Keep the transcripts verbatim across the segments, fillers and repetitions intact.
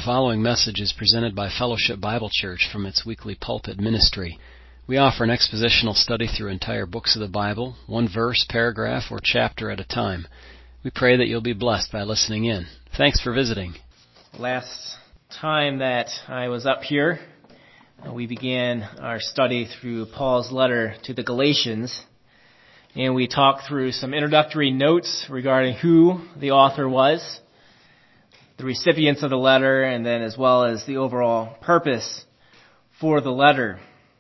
following message is presented by Fellowship Bible Church from its weekly pulpit ministry. We offer an expositional study through entire books of the Bible, one verse, paragraph, or chapter at a time. We pray that you'll be blessed by listening in. Thanks for visiting. Last time that I was up here, we began our study through Paul's letter to the Galatians, and we talked through some introductory notes regarding who the author was, the recipients of the letter, and then as well as the overall purpose for the letter.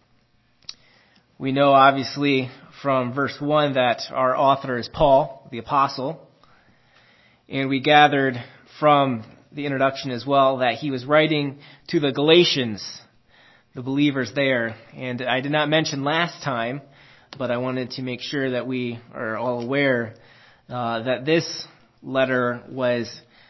We know obviously from verse one that our author is Paul, the apostle, and we gathered from the introduction as well that he was writing to the Galatians, the believers there. And I did not mention last time, but I wanted to make sure that we are all aware uh, that this letter was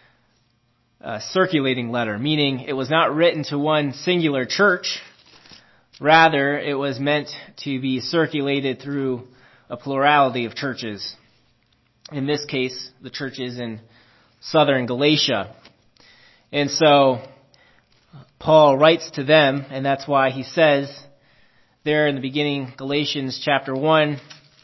a circulating letter, meaning it was not written to one singular church. Rather, it was meant to be circulated through a plurality of churches. In this case, the churches in southern Galatia. And so, Paul writes to them, and that's why he says there in the beginning, Galatians chapter one,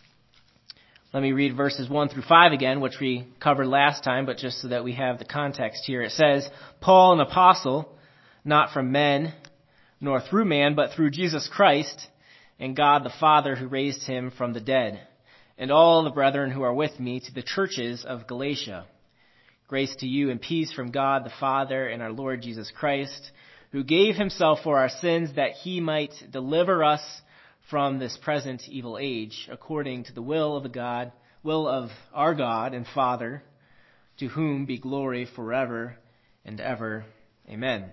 let me read verses one through five again, which we covered last time, but just so that we have the context here. It says, Paul, an apostle, not from men, nor through man, but through Jesus Christ, and God the Father who raised him from the dead, and all the brethren who are with me, to the churches of Galatia. Grace to you and peace from God the Father and our Lord Jesus Christ, who gave himself for our sins that he might deliver us from this present evil age, according to the will of the God, will of our God and Father, to whom be glory forever and ever. Amen.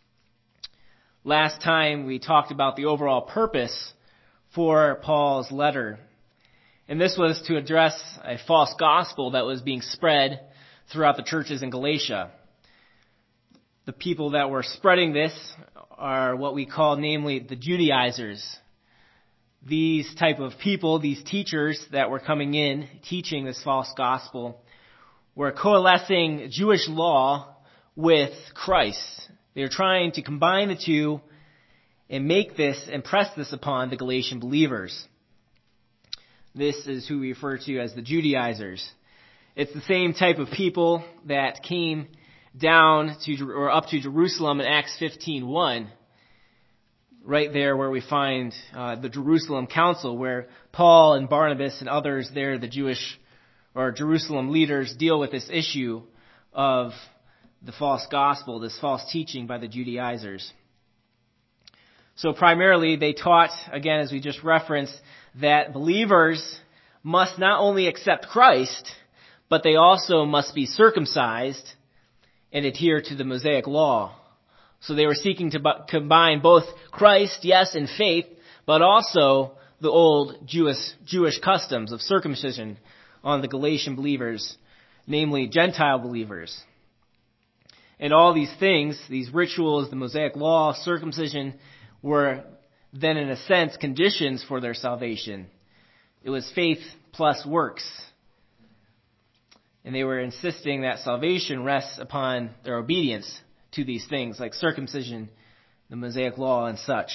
Last time we talked about the overall purpose for Paul's letter, and this was to address a false gospel that was being spread throughout the churches in Galatia. The people that were spreading this are what we call namely the Judaizers. These type of people, these teachers that were coming in teaching this false gospel, were coalescing Jewish law with Christ. They were trying to combine the two and make this, impress this upon the Galatian believers. This is who we refer to as the Judaizers. It's the same type of people that came down to or up to Jerusalem in Acts fifteen one, right there where we find uh, the Jerusalem Council, where Paul and Barnabas and others there, the Jewish or Jerusalem leaders, deal with this issue of the false gospel, this false teaching by the Judaizers. So primarily they taught, again as we just referenced, that believers must not only accept Christ, but they also must be circumcised and adhere to the Mosaic law. So they were seeking to bu- combine both Christ, yes, and faith, but also the old Jewish, Jewish customs of circumcision on the Galatian believers, namely Gentile believers. And all these things, these rituals, the Mosaic law, circumcision, were then in a sense conditions for their salvation. It was faith plus works. And they were insisting that salvation rests upon their obedience to these things like circumcision, the Mosaic law, and such.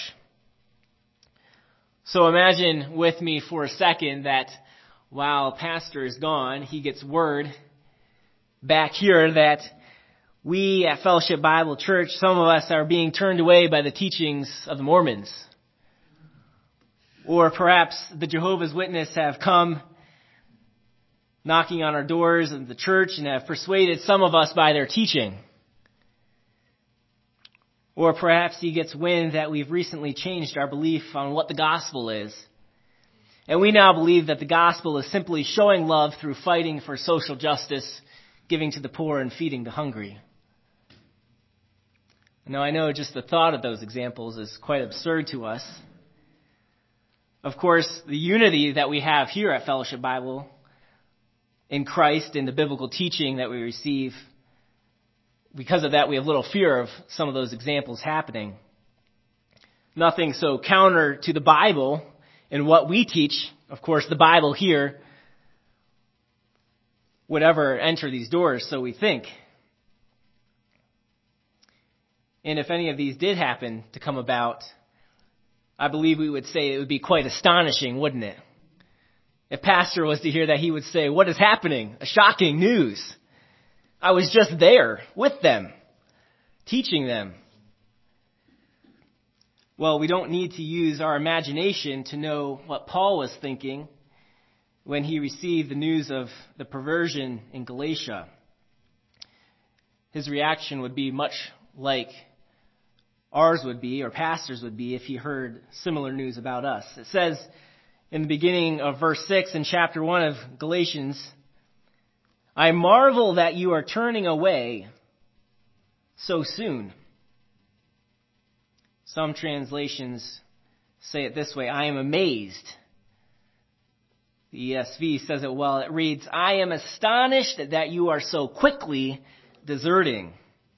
So imagine with me for a second that while a pastor is gone, he gets word back here that we at Fellowship Bible Church, some of us are being turned away by the teachings of the Mormons. Or perhaps the Jehovah's Witnesses have come knocking on our doors of the church and have persuaded some of us by their teaching. Or perhaps he gets wind that we've recently changed our belief on what the gospel is. And we now believe that the gospel is simply showing love through fighting for social justice, giving to the poor, and feeding the hungry. Now I know just the thought of those examples is quite absurd to us. Of course, the unity that we have here at Fellowship Bible in Christ and the biblical teaching that we receive, because of that we have little fear of some of those examples happening. Nothing so counter to the Bible and what we teach, of course the Bible here, would ever enter these doors, so we think. And if any of these did happen to come about, I believe we would say it would be quite astonishing, wouldn't it? If Pastor was to hear that, he would say, "What is happening? A shocking news. I was just there with them, teaching them." Well, we don't need to use our imagination to know what Paul was thinking when he received the news of the perversion in Galatia. His reaction would be much like ours would be, or pastors would be, if he heard similar news about us. It says in the beginning of verse six in chapter one of Galatians, "I marvel that you are turning away so soon." Some translations say it this way, "I am amazed." The E S V says it well. It reads, "I am astonished that you are so quickly deserting."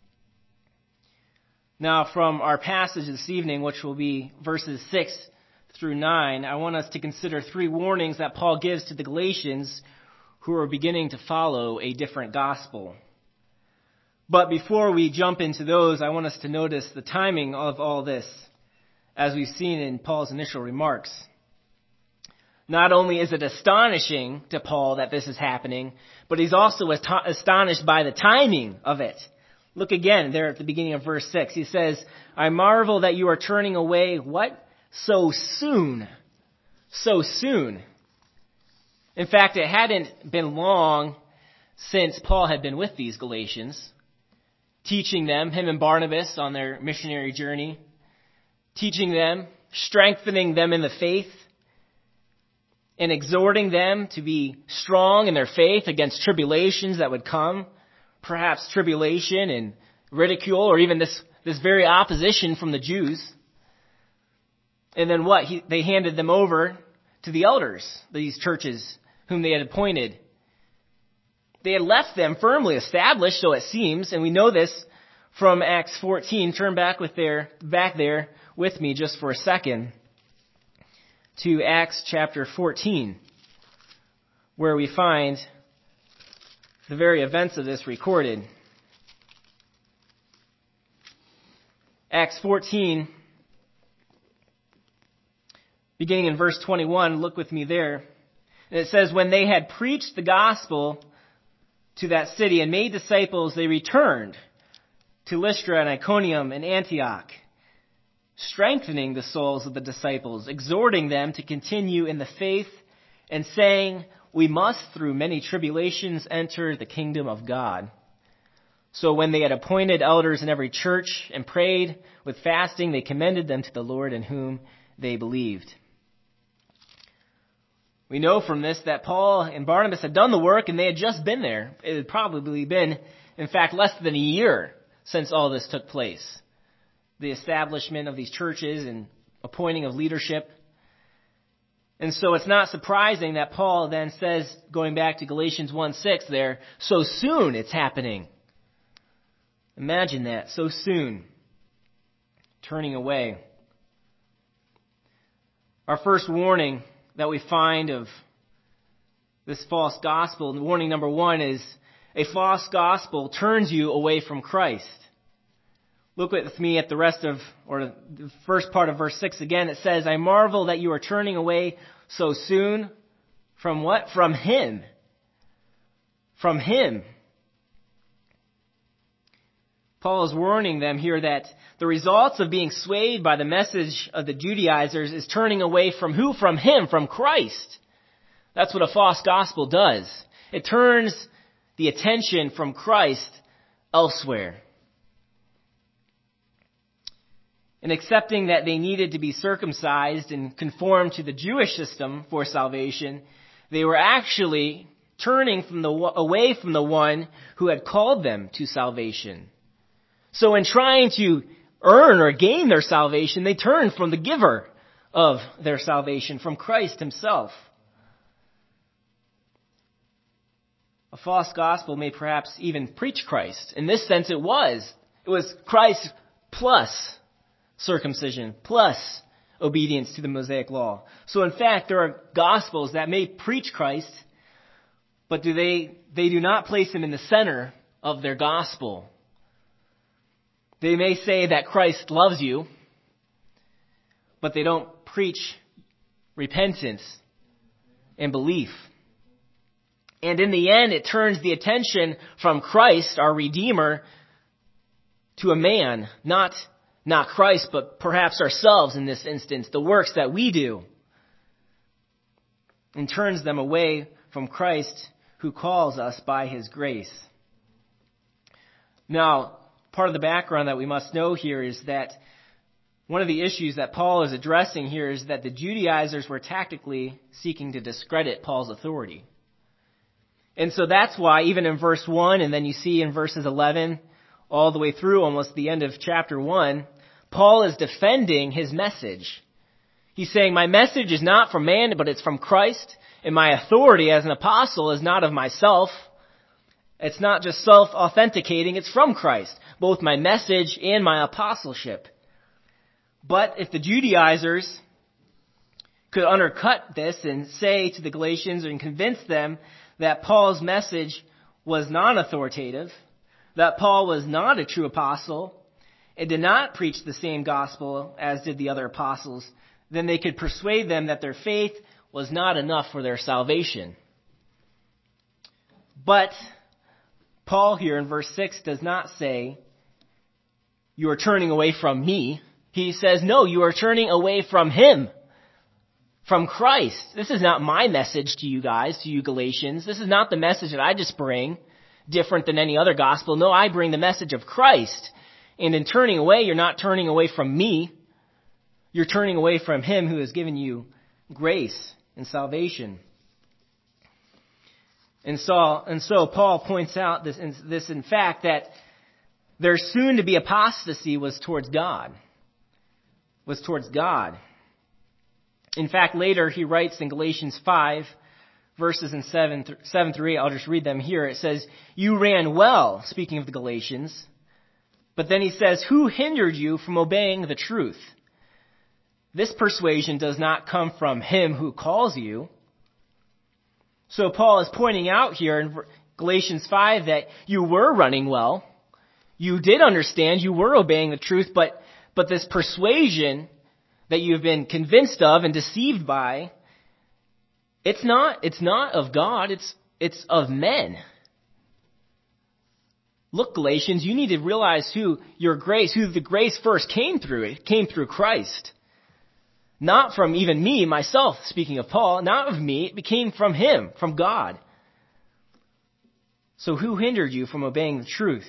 Now, from our passage this evening, which will be verses six through nine, I want us to consider three warnings that Paul gives to the Galatians who are beginning to follow a different gospel. But before we jump into those, I want us to notice the timing of all this, as we've seen in Paul's initial remarks. Not only is it astonishing to Paul that this is happening, but he's also astonished by the timing of it. Look again there at the beginning of verse six. He says, "I marvel that you are turning away," what? "So soon." So soon. In fact, it hadn't been long since Paul had been with these Galatians, teaching them, him and Barnabas, on their missionary journey, teaching them, strengthening them in the faith, and exhorting them to be strong in their faith against tribulations that would come, perhaps tribulation and ridicule, or even this, this very opposition from the Jews. And then what? He, they handed them over to the elders, these churches whom they had appointed. They had left them firmly established, so it seems, and we know this from Acts fourteen. Turn back with their, back there with me just for a second to Acts chapter fourteen, where we find the very events of this recorded. Acts fourteen, beginning in verse twenty-one, look with me there. And it says, "When they had preached the gospel to that city and made disciples, they returned to Lystra and Iconium and Antioch, strengthening the souls of the disciples, exhorting them to continue in the faith, and saying, 'We must through many tribulations enter the kingdom of God.' So when they had appointed elders in every church and prayed with fasting, they commended them to the Lord in whom they believed." We know from this that Paul and Barnabas had done the work and they had just been there. It had probably been, in fact, less than a year since all this took place. The establishment of these churches and appointing of leadership. And so it's not surprising that Paul then says, going back to Galatians one six there, so soon it's happening. Imagine that, so soon. Turning away. Our first warning that we find of this false gospel, warning number one, is a false gospel turns you away from Christ. Look with me at the rest of, or the first part of verse six again. It says, "I marvel that you are turning away so soon." From what? From Him. From Him. Paul is warning them here that the results of being swayed by the message of the Judaizers is turning away from who? From Him, from Christ. That's what a false gospel does. It turns the attention from Christ elsewhere. In accepting that they needed to be circumcised and conform to the Jewish system for salvation, they were actually turning from the away from the one who had called them to salvation. So in trying to earn or gain their salvation, they turned from the giver of their salvation, from Christ Himself. A false gospel may perhaps even preach Christ. In this sense, it was. It was Christ plus circumcision, plus obedience to the Mosaic law. So in fact, there are gospels that may preach Christ, but do they, they do not place Him in the center of their gospel. They may say that Christ loves you, but they don't preach repentance and belief. And in the end, it turns the attention from Christ, our Redeemer, to a man, not, not Christ, but perhaps ourselves in this instance, the works that we do, and turns them away from Christ who calls us by his grace. Now, part of the background that we must know here is that one of the issues that Paul is addressing here is that the Judaizers were tactically seeking to discredit Paul's authority. And so that's why even in verse one, and then you see in verses eleven, all the way through almost the end of chapter one, Paul is defending his message. He's saying, my message is not from man, but it's from Christ, and my authority as an apostle is not of myself. It's not just self-authenticating, it's from Christ, both my message and my apostleship. But if the Judaizers could undercut this and say to the Galatians and convince them that Paul's message was non-authoritative, that Paul was not a true apostle, and did not preach the same gospel as did the other apostles, then they could persuade them that their faith was not enough for their salvation. But Paul here in verse six does not say, you are turning away from me. He says, no, you are turning away from him, from Christ. This is not my message to you guys, to you Galatians. This is not the message that I just bring, different than any other gospel. No, I bring the message of Christ. And in turning away, you're not turning away from me. You're turning away from him who has given you grace and salvation. And so, and so Paul points out this, this in fact, that their soon to be apostasy was towards God. Was towards God. In fact, later he writes in Galatians five, verses in seven, seven through eight, I'll just read them here. It says, you ran well, speaking of the Galatians. But then he says, who hindered you from obeying the truth? This persuasion does not come from him who calls you. So Paul is pointing out here in Galatians five that you were running well. You did understand, you were obeying the truth, but But this persuasion that you've been convinced of and deceived by, it's not, it's not of God, it's, it's of men. Look, Galatians, you need to realize who your grace, who the grace first came through. It came through Christ. Not from even me, myself, speaking of Paul, not of me, it came from him, from God. So who hindered you from obeying the truth?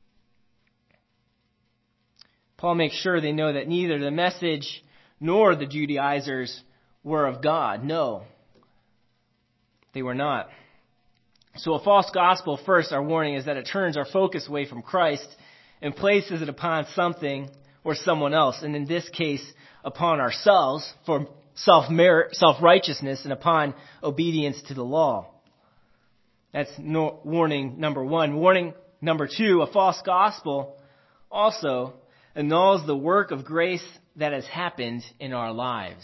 Paul makes sure they know that neither the message nor the Judaizers were of God. No, they were not. So a false gospel, first, our warning is that it turns our focus away from Christ and places it upon something or someone else, and in this case, upon ourselves for self-merit, self-righteousness, and upon obedience to the law. That's no, warning number one. Warning number two, a false gospel also annuls the work of grace that has happened in our lives.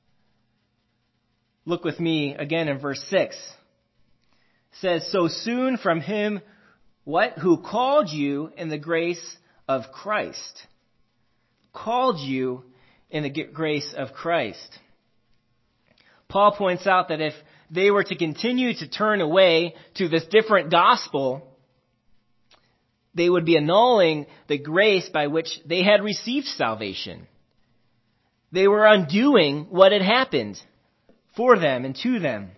Look with me again in verse six. It says, so soon from him, what? Who called you in the grace of Christ. Called you in the grace of Christ. Paul points out that if they were to continue to turn away to this different gospel, they would be annulling the grace by which they had received salvation. They were undoing what had happened for them and to them.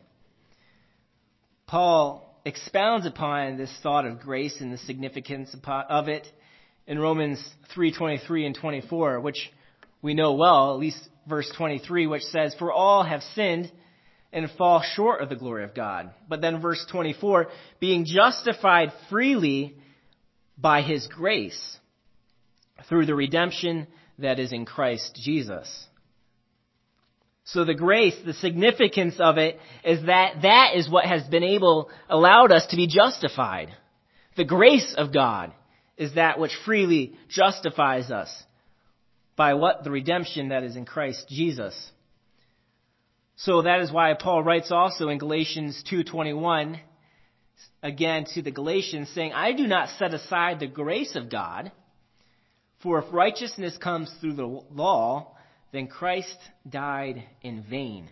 Paul expounds upon this thought of grace and the significance of it in Romans three twenty-three and twenty-four, which we know well, at least verse twenty-three, which says, for all have sinned and fall short of the glory of God. But then verse twenty-four, being justified freely by his grace through the redemption that is in Christ Jesus. So the grace, the significance of it is that that is what has been able, allowed us to be justified. The grace of God is that which freely justifies us by what? The redemption that is in Christ Jesus. So that is why Paul writes also in Galatians two twenty-one, again to the Galatians, saying, I do not set aside the grace of God, For if righteousness comes through the law, then Christ died in vain.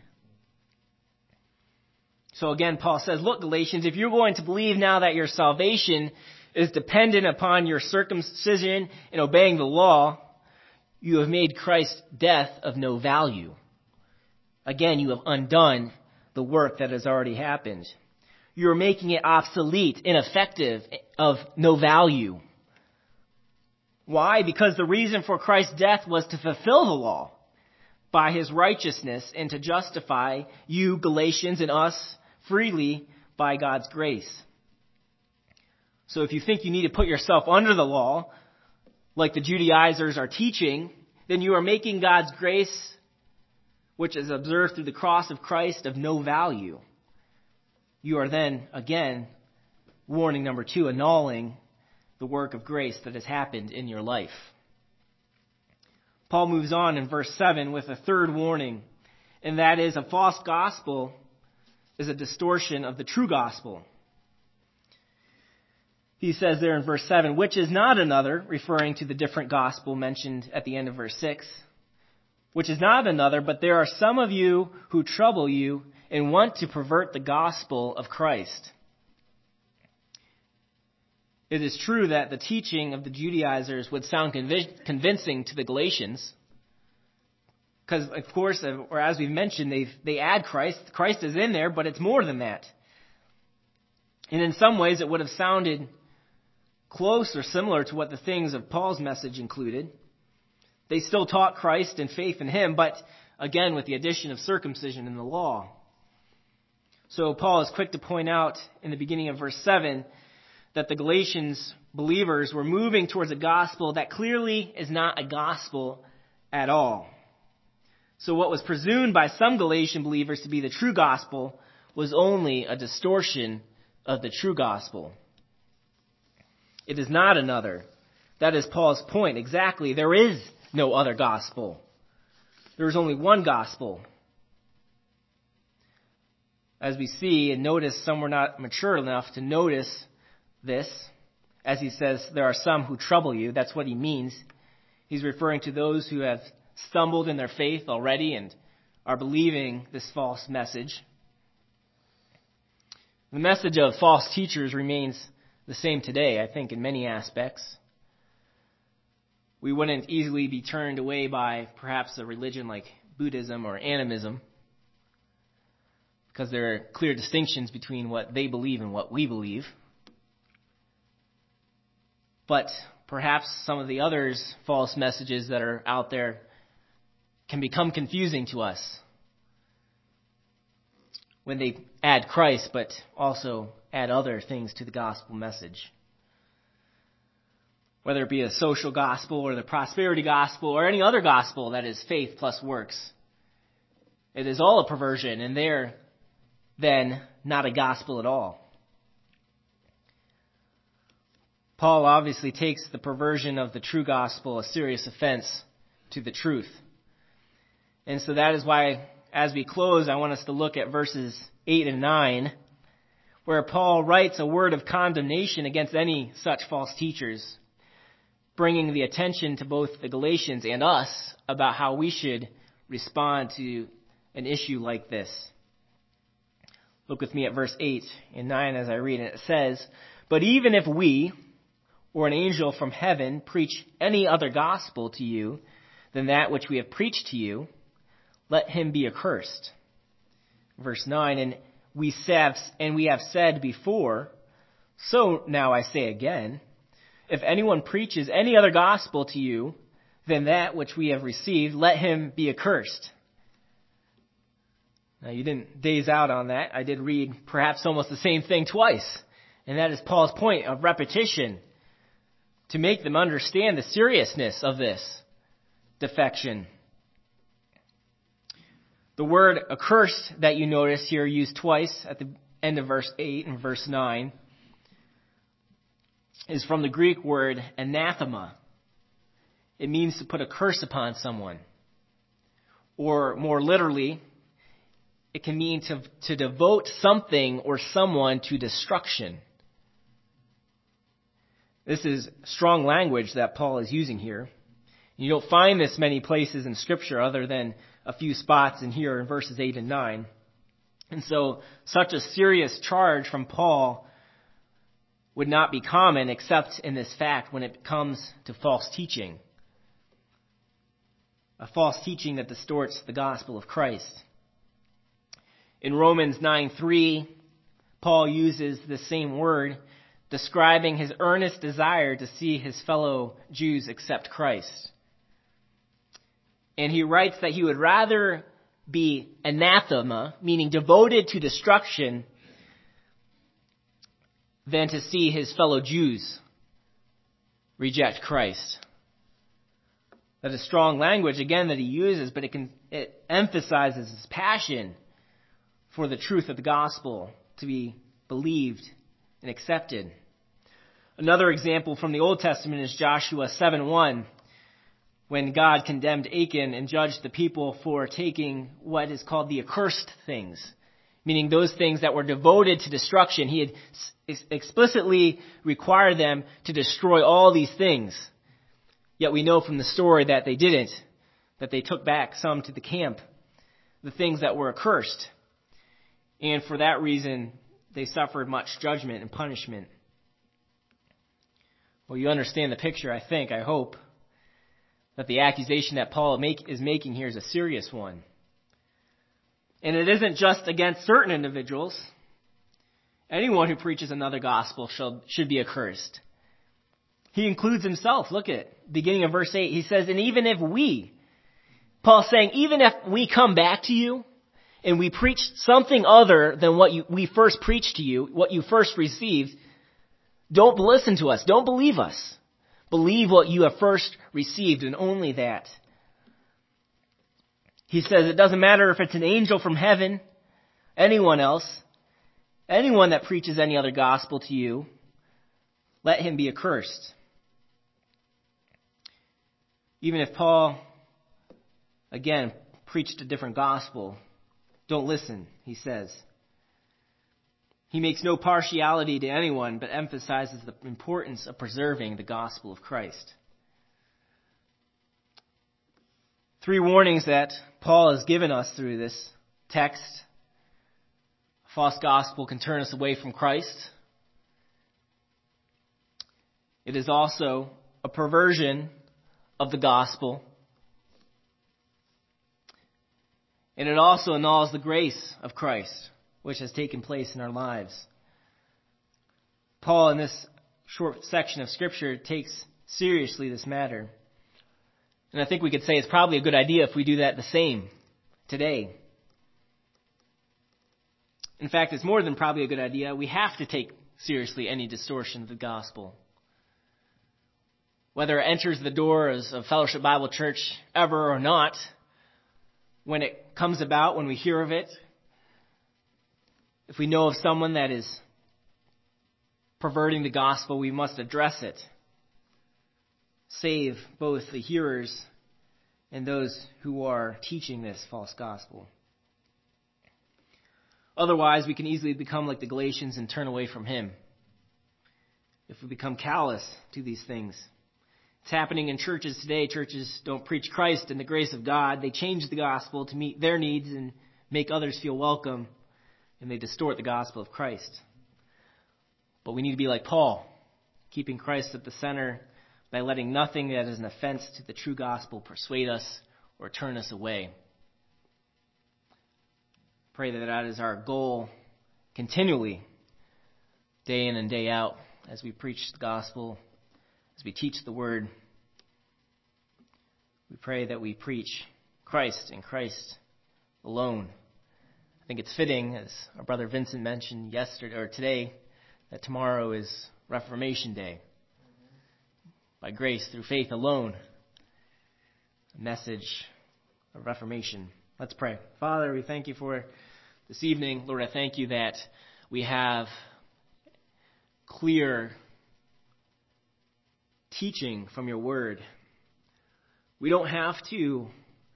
So again, Paul says, look, Galatians, if you're going to believe now that your salvation is dependent upon your circumcision and obeying the law, you have made Christ's death of no value. Again, you have undone the work that has already happened. You are making it obsolete, ineffective, of no value. Why? Because the reason for Christ's death was to fulfill the law by his righteousness and to justify you, Galatians, and us freely by God's grace. So if you think you need to put yourself under the law, like the Judaizers are teaching, then you are making God's grace, which is observed through the cross of Christ, of no value. You are then, again, warning number two, annulling the work of grace that has happened in your life. Paul moves on in verse seven with a third warning, and that is a false gospel is a distortion of the true gospel. He says there in verse seven, which is not another, referring to the different gospel mentioned at the end of verse six, which is not another, but there are some of you who trouble you and want to pervert the gospel of Christ. It is true that the teaching of the Judaizers would sound conv- convincing to the Galatians, because, of course, or as we've mentioned, they they add Christ. Christ is in there, but it's more than that. And in some ways, it would have sounded close or similar to what the things of Paul's message included. They still taught Christ and faith in him, but again, with the addition of circumcision in the law. So Paul is quick to point out in the beginning of verse seven that the Galatians believers were moving towards a gospel that clearly is not a gospel at all. So what was presumed by some Galatian believers to be the true gospel was only a distortion of the true gospel. It is not another. That is Paul's point. Exactly. There is no other gospel. There is only one gospel. As we see and notice, some were not mature enough to notice this. As he says, there are some who trouble you. That's what he means. He's referring to those who have stumbled in their faith already and are believing this false message. The message of false teachers remains the same today, I think, in many aspects. We wouldn't easily be turned away by perhaps a religion like Buddhism or animism, because there are clear distinctions between what they believe and what we believe. But perhaps some of the others' false messages that are out there can become confusing to us when they add Christ, but also add other things to the gospel message. Whether it be a social gospel or the prosperity gospel or any other gospel that is faith plus works. It is all a perversion, and they're then not a gospel at all. Paul obviously takes the perversion of the true gospel a serious offense to the truth. And so that is why, as we close, I want us to look at verses eight and nine, where Paul writes a word of condemnation against any such false teachers, bringing the attention to both the Galatians and us about how we should respond to an issue like this. Look with me at verse eight and nine as I read it. It says, "But even if we, or an angel from heaven, preach any other gospel to you than that which we have preached to you, let him be accursed." Verse nine, "And we have, and we have said before, so now I say again, if anyone preaches any other gospel to you than that which we have received, let him be accursed." Now, you didn't daze out on that. I did read perhaps almost the same thing twice. And that is Paul's point of repetition, to make them understand the seriousness of this defection. The word accursed that you notice here used twice at the end of verse eight and verse nine is from the Greek word anathema. It means to put a curse upon someone. Or more literally, it can mean to, to devote something or someone to destruction. This is strong language that Paul is using here. You don't find this many places in Scripture other than a few spots in here in verses eight and nine. And so such a serious charge from Paul would not be common except in this fact when it comes to false teaching. A false teaching that distorts the gospel of Christ. In Romans nine three, Paul uses the same word, describing his earnest desire to see his fellow Jews accept Christ. And he writes that he would rather be anathema, meaning devoted to destruction, than to see his fellow Jews reject Christ. That is strong language, again, that he uses, but it, can, it emphasizes his passion for the truth of the gospel to be believed and accepted. Another example from the Old Testament is Joshua seven one, when God condemned Achan and judged the people for taking what is called the accursed things, meaning those things that were devoted to destruction. He had explicitly required them to destroy all these things. Yet we know from the story that they didn't, that they took back some to the camp, the things that were accursed. And for that reason, they suffered much judgment and punishment. Well, you understand the picture, I think, I hope, that the accusation that Paul make, is making here is a serious one. And it isn't just against certain individuals. Anyone who preaches another gospel shall, should be accursed. He includes himself. Look at it. Beginning of verse eight. He says, and even if we, Paul's saying, even if we come back to you and we preach something other than what you, we first preached to you, what you first received, don't listen to us. Don't believe us. Believe what you have first received, and only that. He says it doesn't matter if it's an angel from heaven, anyone else, anyone that preaches any other gospel to you, let him be accursed. Even if Paul, again, preached a different gospel, don't listen, he says. He makes no partiality to anyone, but emphasizes the importance of preserving the gospel of Christ. Three warnings that Paul has given us through this text. A false gospel can turn us away from Christ. It is also a perversion of the gospel. And it also annuls the grace of Christ, which has taken place in our lives. Paul, in this short section of Scripture, takes seriously this matter. And I think we could say it's probably a good idea if we do that the same today. In fact, it's more than probably a good idea. We have to take seriously any distortion of the gospel. Whether it enters the doors of Fellowship Bible Church ever or not, when it comes about, when we hear of it, if we know of someone that is perverting the gospel, we must address it. Save both the hearers and those who are teaching this false gospel. Otherwise, we can easily become like the Galatians and turn away from him. If we become callous to these things. It's happening in churches today. Churches don't preach Christ and the grace of God. They change the gospel to meet their needs and make others feel welcome. And they distort the gospel of Christ. But we need to be like Paul, keeping Christ at the center by letting nothing that is an offense to the true gospel persuade us or turn us away. Pray that that is our goal continually, day in and day out, as we preach the gospel, as we teach the word. We pray that we preach Christ and Christ alone. I think it's fitting, as our brother Vincent mentioned yesterday or today, that tomorrow is Reformation Day. By grace through faith alone. A message of Reformation. Let's pray. Father, we thank you for this evening. Lord, I thank you that we have clear teaching from your word. We don't have to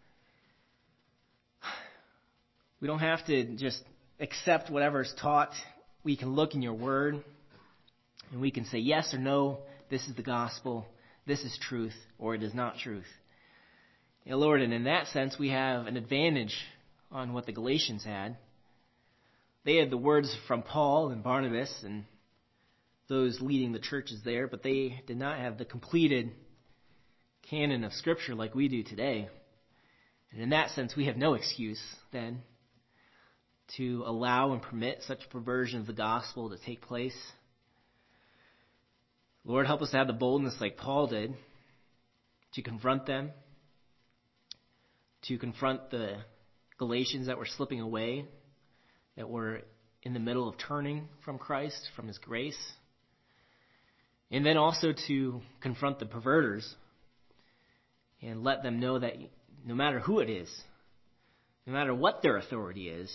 we don't have to just accept whatever's taught. We can look in your word and we can say yes or no, this is the gospel, this is truth, or it is not truth. Yeah, Lord, and in that sense, we have an advantage on what the Galatians had. They had the words from Paul and Barnabas and those leading the churches there, but they did not have the completed canon of Scripture like we do today. And in that sense, we have no excuse then to allow and permit such perversion of the gospel to take place. Lord, help us to have the boldness like Paul did to confront them, to confront the Galatians that were slipping away, that were in the middle of turning from Christ, from His grace, and then also to confront the perverters and let them know that no matter who it is, no matter what their authority is,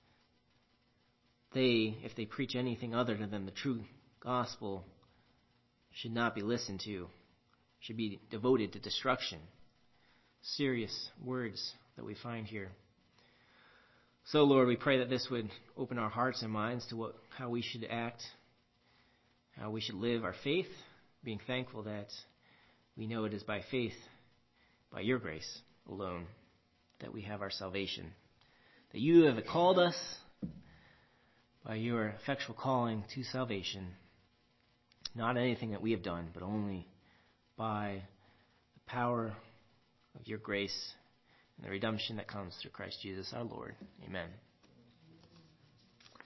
they, if they preach anything other than the true gospel, should not be listened to, should be devoted to destruction. Serious words that we find here. So, Lord, we pray that this would open our hearts and minds to what, how we should act, how we should live our faith, being thankful that we know it is by faith, by your grace alone, that we have our salvation. That you have called us by your effectual calling to salvation, not anything that we have done, but only by the power of your grace and the redemption that comes through Christ Jesus our Lord. Amen.